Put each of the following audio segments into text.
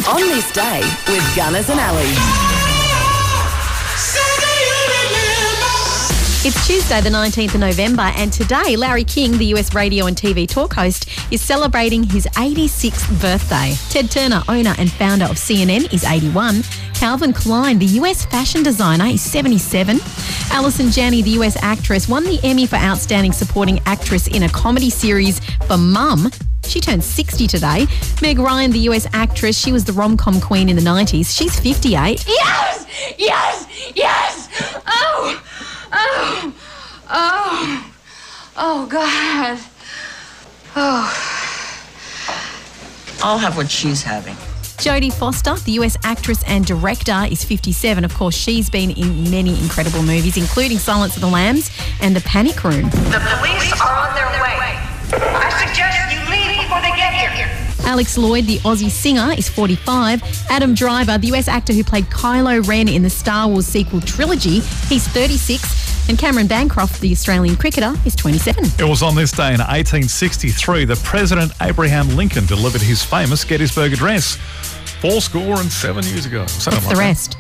On This Day with Gunners and Ali. It's Tuesday, the 19th of November, and today Larry King, the US radio and TV talk host, is celebrating his 86th birthday. Ted Turner, owner and founder of CNN, is 81. Calvin Klein, the US fashion designer, is 77. Alison Janney, the US actress, won the Emmy for Outstanding Supporting Actress in a comedy series for Mum. She turned 60 today. Meg Ryan, the US actress, she was the rom-com queen in the 90s. She's 58. Yes! Yes! Yes! Oh! Oh! Oh! Oh, God. Oh. I'll have what she's having. Jodie Foster, the US actress and director, is 57. Of course, she's been in many incredible movies, including Silence of the Lambs and The Panic Room. The police are on their way. I suggest you leave before they get here. Alex Lloyd, the Aussie singer, is 45. Adam Driver, the US actor who played Kylo Ren in the Star Wars sequel trilogy, he's 36. And Cameron Bancroft, the Australian cricketer, is 27. It was on this day in 1863 that President Abraham Lincoln delivered his famous Gettysburg Address. 7 years ago. What's the rest?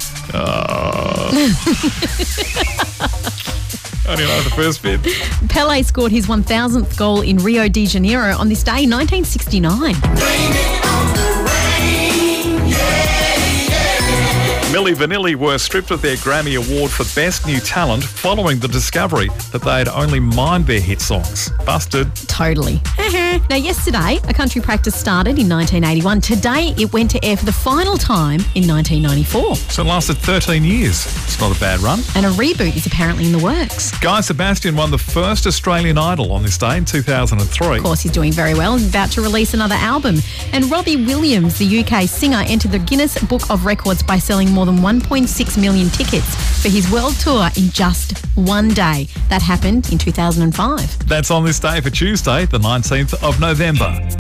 I only know the first bit. Pelé scored his 1,000th goal in Rio de Janeiro on this day, 1969. Milli Vanilli were stripped of their Grammy Award for Best New Talent following the discovery that they had only mined their hit songs. Busted. Totally. Now, yesterday, A Country Practice started in 1981. Today, it went to air for the final time in 1994. So it lasted 13 years. It's not a bad run. And a reboot is apparently in the works. Guy Sebastian won the first Australian Idol on this day in 2003. Of course, he's doing very well. He's about to release another album. And Robbie Williams, the UK singer, entered the Guinness Book of Records by selling more than 1.6 million tickets for his world tour in just one day. That happened in 2005. That's on this day for Tuesday, the 19th of November.